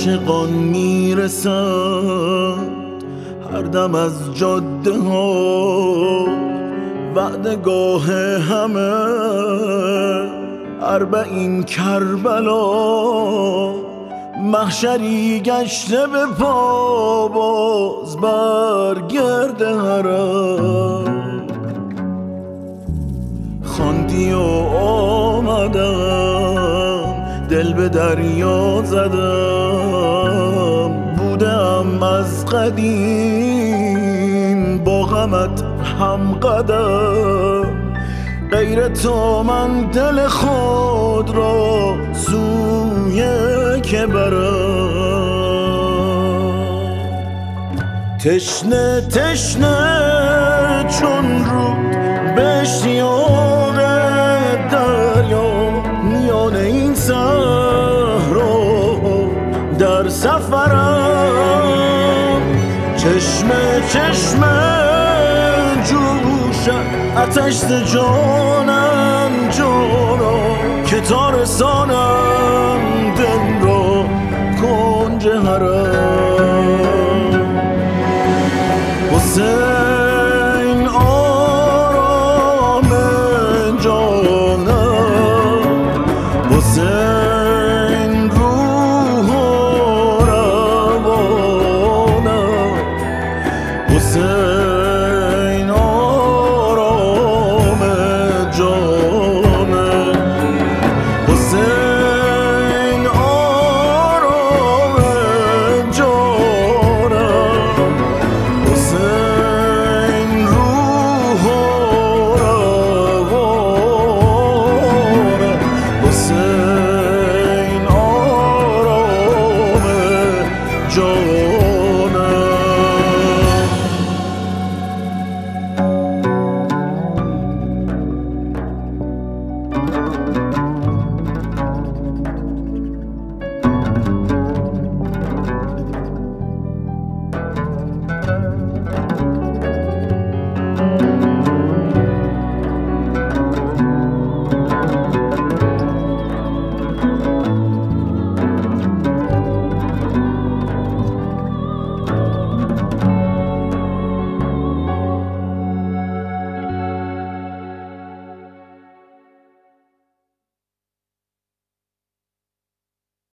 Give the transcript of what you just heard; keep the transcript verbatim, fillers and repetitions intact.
عاشقان میرسد هر دم از جاده ها وعدگاه همه اربعین کربلا محشری گشته به پا باز برگرد حرم خواندی و آمدم دل به دریا زدم بودم از قدیم با غمت هم قدم غیر تو من دل خود را سوی که برم تشنه تشنه چون رود به اشتیاق دریا میان این صحرا در سفرم چشمه چشمه جوشم آتش ز جانم جانا که تا رسانم